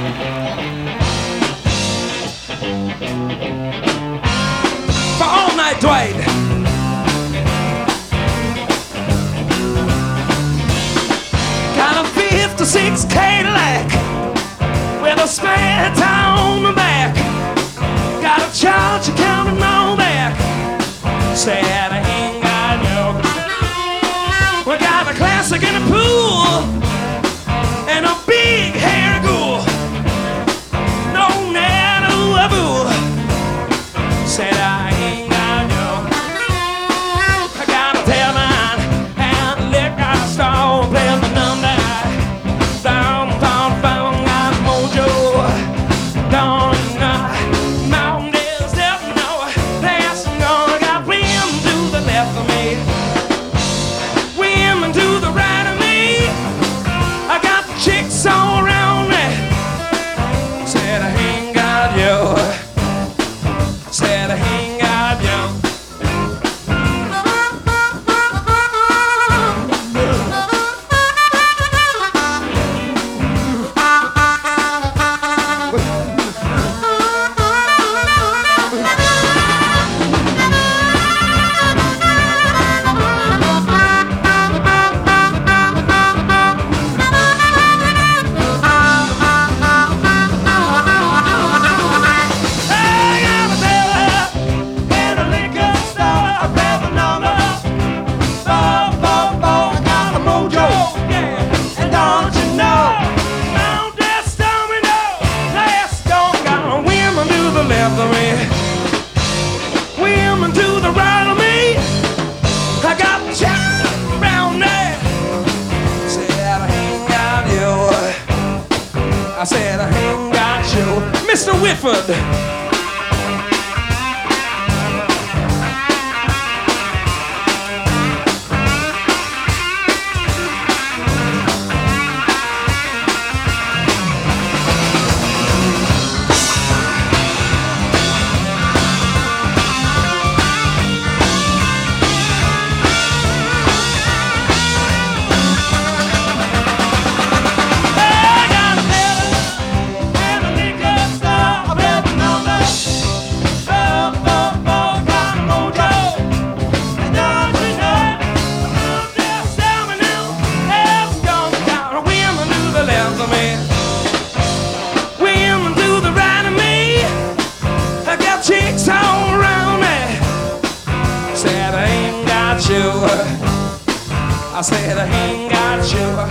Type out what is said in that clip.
For all night, Dwight. Got a 56 Cadillac with a spare tire on the back. Got a charge counting all back. Said I ain't got no. We got a classic in the pool and a big hairy ghoul. No nano a fool. Said I ain't got no. I got a tail line and liquor store. Play the number. Down, down, down, got mojo. Down, mountain is up, no. Passing on, I got wind to the left of me. Wind to the right of me. I got the chicks all around me. Said I ain't got you. Said I ain't got you. Women to the right of me. I got the child around there. Said I ain't got you. I said I ain't got you. Mr. Whitford. Chicks all around me. Said I ain't got you. I said I ain't got you.